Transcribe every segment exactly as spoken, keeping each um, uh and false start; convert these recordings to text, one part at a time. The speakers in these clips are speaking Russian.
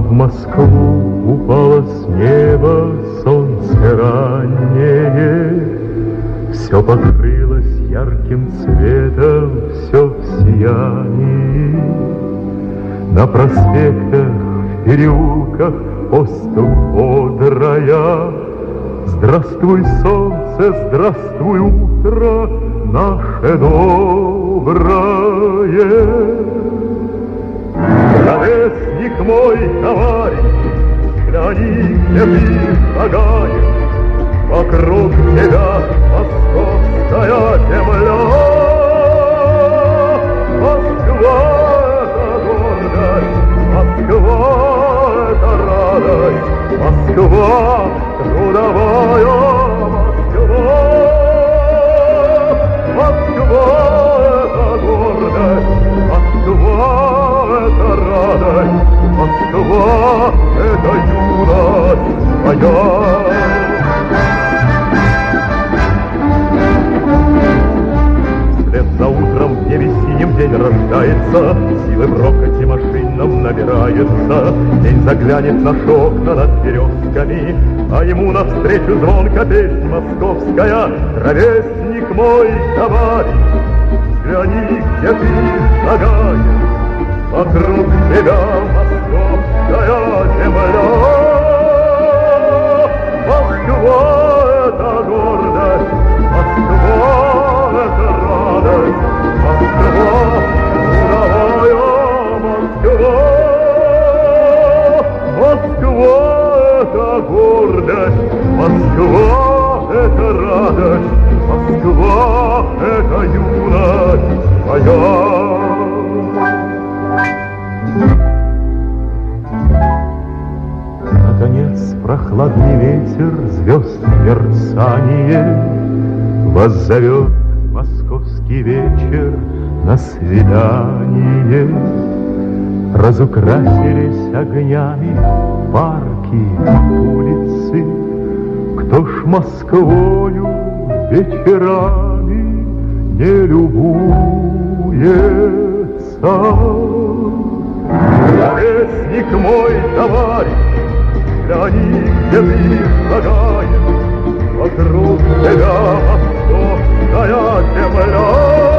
в Москву упало с неба солнце раннее, все покрылось ярким цветом, все в сиянии. На проспектах, в переулках поступь бодрая. Здравствуй, солнце, здравствуй, утро наше доброе. Ровесник мой, товарищ, взгляни, где ты шагаешь, вокруг тебя московская земля. Москва — это гордость, Москва — это радость, Москва — трудовая Москва. Москва — это гордость, Москва — это радость, Москва — это юность моя. Вслед за утром в небе синим день рождается, силы в рокоте машинном набирается. День заглянет в наши окна над березками, а ему навстречу звонко песнь московская. Ровесник мой, товарищ, взгляни, где ты шагаешь, вокруг тебя московская земля. Москва — это гордость, Москва — это радость, Москва — трудовая Москва. Москва — это гордость, Москва — это радость, Москва — это юность моя. Наконец прохладный ветер, звезд мерцание вас зовет московский вечер на свидание. Разукрасились огнями парки, улицы. Кто ж Москвою вечерами не любуется? Ровесник мой, товарищ, взгляни, где ты шагаешь, вокруг тебя московская земля.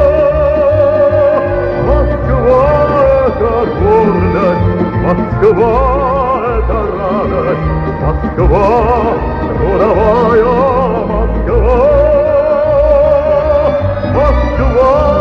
Москва — это гордость, Москва — это радость, Москва — трудовая Москва. Москва